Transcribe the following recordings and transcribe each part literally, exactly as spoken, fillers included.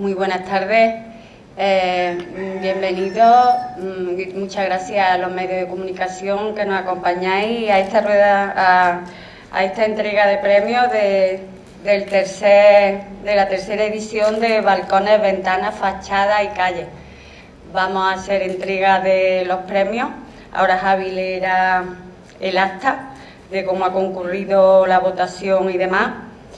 muy buenas tardes. Eh, bienvenidos. Muchas gracias a los medios de comunicación que nos acompañáis a esta rueda, a, a esta entrega de premios de, del tercer, de la tercera edición de Balcones, Ventanas, Fachadas y Calles. Vamos a hacer entrega de los premios. Ahora Javi leerá el acta de cómo ha concurrido la votación y demás.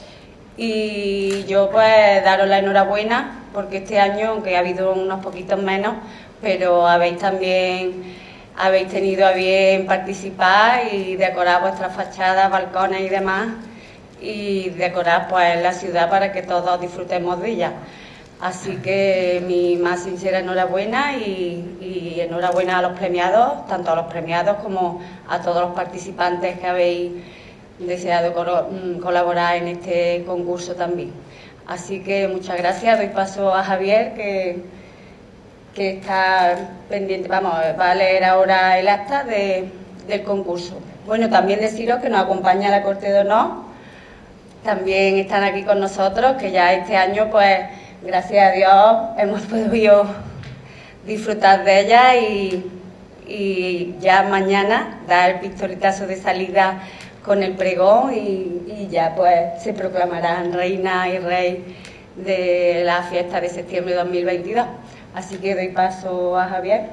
Y yo pues daros la enhorabuena porque este año, aunque ha habido unos poquitos menos, pero habéis también habéis tenido a bien participar y decorar vuestras fachadas, balcones y demás, y decorar pues la ciudad para que todos disfrutemos de ella. Así que mi más sincera enhorabuena y, y enhorabuena a los premiados, tanto a los premiados como a todos los participantes que habéis deseado colaborar en este concurso también. Así que muchas gracias. Doy paso a Javier, que, que está pendiente, vamos, va a leer ahora el acta de, del concurso. Bueno, también deciros que nos acompaña la Corte de Honor. También están aquí con nosotros, que ya este año, pues, gracias a Dios, hemos podido disfrutar de ella y, y ya mañana da el pistoletazo de salida con el pregón y, y ya pues se proclamarán reina y rey de la fiesta de septiembre de dos mil veintidós. Así que doy paso a Javier.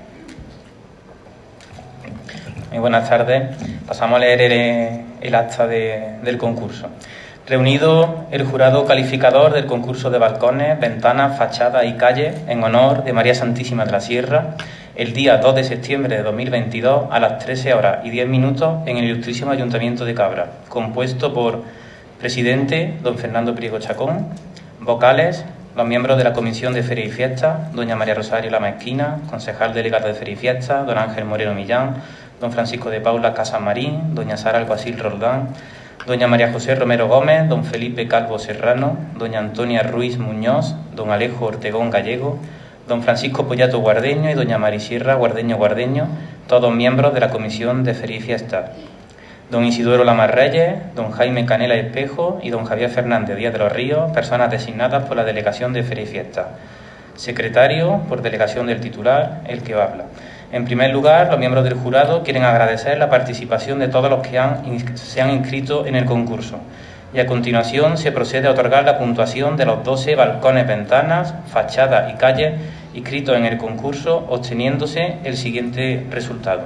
Muy buenas tardes. Pasamos a leer el, el acta de, del concurso. Reunido el jurado calificador del concurso de balcones, ventanas, fachadas y calles en honor de María Santísima de la Sierra, el día dos de septiembre de dos mil veintidós a las trece horas y diez minutos en el ilustrísimo Ayuntamiento de Cabra, compuesto por presidente don Fernando Priego Chacón, vocales los miembros de la Comisión de Feria y Fiesta, doña María Rosario Lama Esquina, concejal delegado de Feria y Fiesta, don Ángel Moreno Millán, don Francisco de Paula Casamarín, doña Sara Alguacil Roldán, doña María José Romero Gómez, don Felipe Calvo Serrano, doña Antonia Ruiz Muñoz, don Alejo Ortegón Gallego, don Francisco Pollato Guardeño y doña Marisierra Guardeño Guardeño, todos miembros de la Comisión de Feria y Fiesta, don Isidoro Lamar Reyes, don Jaime Canela Espejo y don Javier Fernández Díaz de los Ríos, personas designadas por la Delegación de Feria y Fiesta. Secretario, por delegación del titular, el que habla. En primer lugar, los miembros del jurado quieren agradecer la participación de todos los que han, se han inscrito en el concurso. Y a continuación se procede a otorgar la puntuación de los doce balcones, ventanas, fachadas y calles inscritos en el concurso, obteniéndose el siguiente resultado.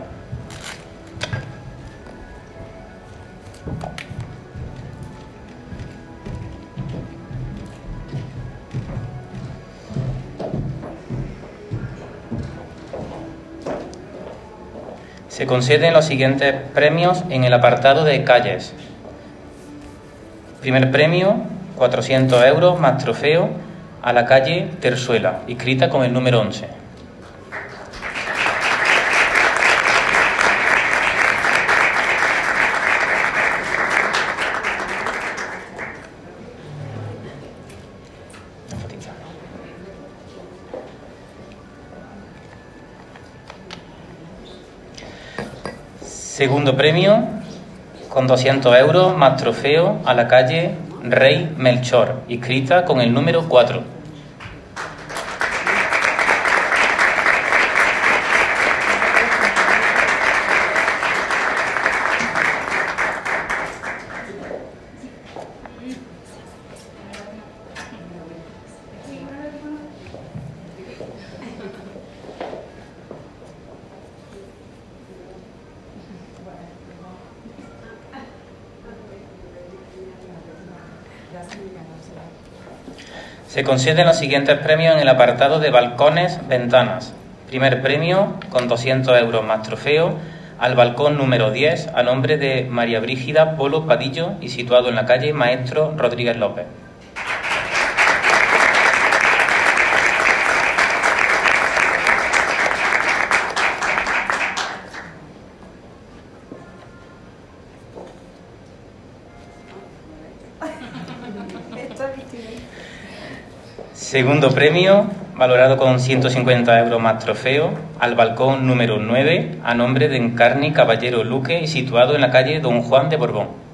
Se conceden los siguientes premios en el apartado de calles. Primer premio, cuatrocientos euros más trofeo a la calle Terzuela, inscrita con el número once. Segundo premio, con doscientos euros más trofeo a la calle Rey Melchor, inscrita con el número cuatro. Se conceden los siguientes premios en el apartado de balcones, ventanas. Primer premio, con doscientos euros más trofeo, al balcón número diez, a nombre de María Brígida Polo Padillo y situado en la calle Maestro Rodríguez López. Segundo premio, valorado con ciento cincuenta euros más trofeo, al balcón número nueve, a nombre de Encarni Caballero Luque y situado en la calle Don Juan de Borbón.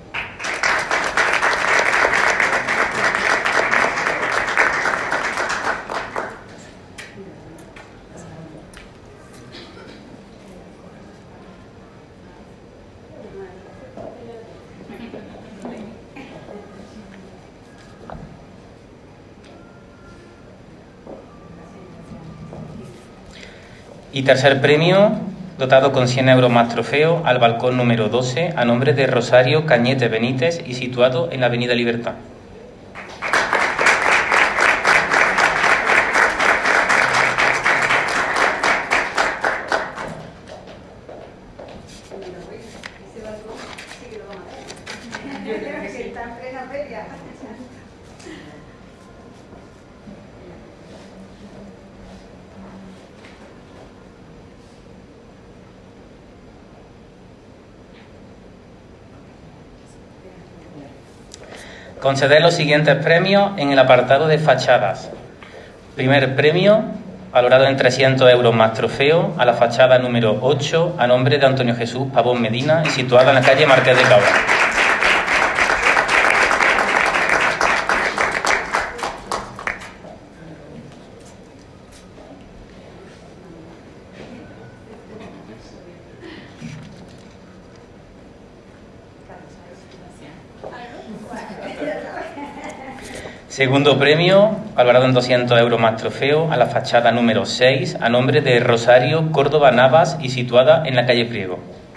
Y tercer premio, dotado con cien euros más trofeo, al balcón número doce, a nombre de Rosario Cañete Benítez y situado en la Avenida Libertad. Conceder los siguientes premios en el apartado de fachadas. Primer premio, valorado en trescientos euros más trofeo, a la fachada número ocho, a nombre de Antonio Jesús Pavón Medina y situada en la calle Marqués de Cabra. Segundo premio, valorado en doscientos euros más trofeo, a la fachada número seis, a nombre de Rosario Córdoba Navas y situada en la calle Priego.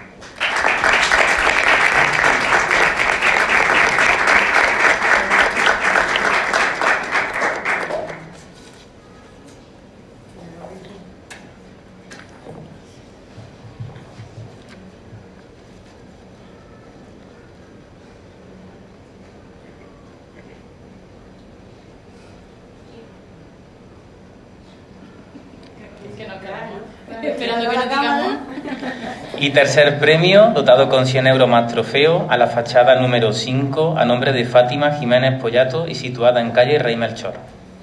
Esperando que nos digamos. Y tercer premio, dotado con cien euros más trofeo, a la fachada número cinco, a nombre de Fátima Jiménez Pollato y situada en calle Rey Melchor.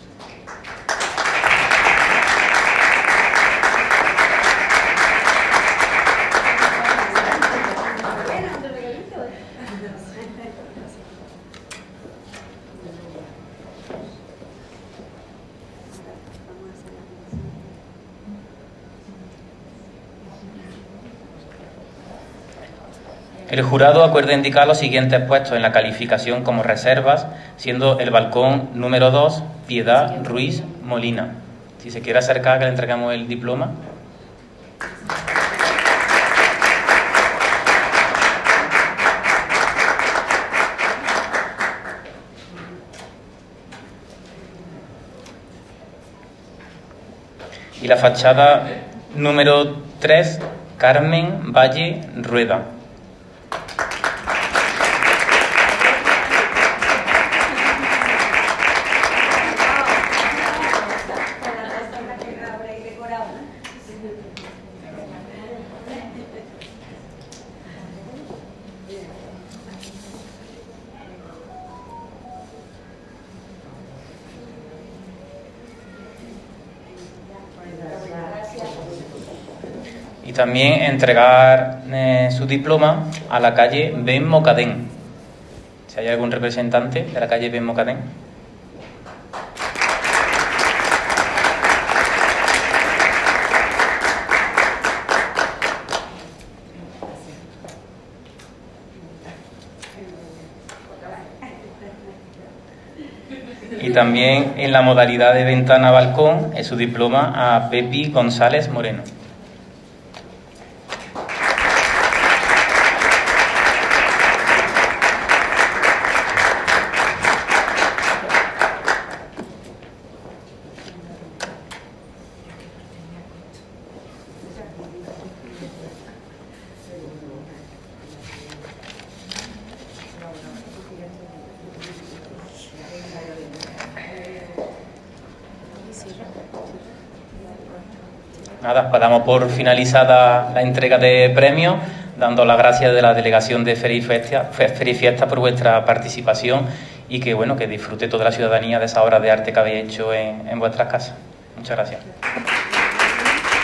El jurado acuerda indicar los siguientes puestos en la calificación como reservas, siendo el balcón número dos, Piedad Ruiz Molina. Si se quiere acercar, que le entregamos el diploma. Y la fachada número tres, Carmen Valle Rueda. Y también entregar eh, su diploma a la calle Ben Mocadén. Si hay algún representante de la calle Ben Mocadén. Y también en la modalidad de ventana-balcón es su diploma a Pepi González Moreno. Nada, damos por finalizada la entrega de premios, dando las gracias de la delegación de Feria y Fiesta, Feria y Fiesta por vuestra participación y que bueno que disfrute toda la ciudadanía de esa obra de arte que habéis hecho en, en vuestras casas. Muchas gracias.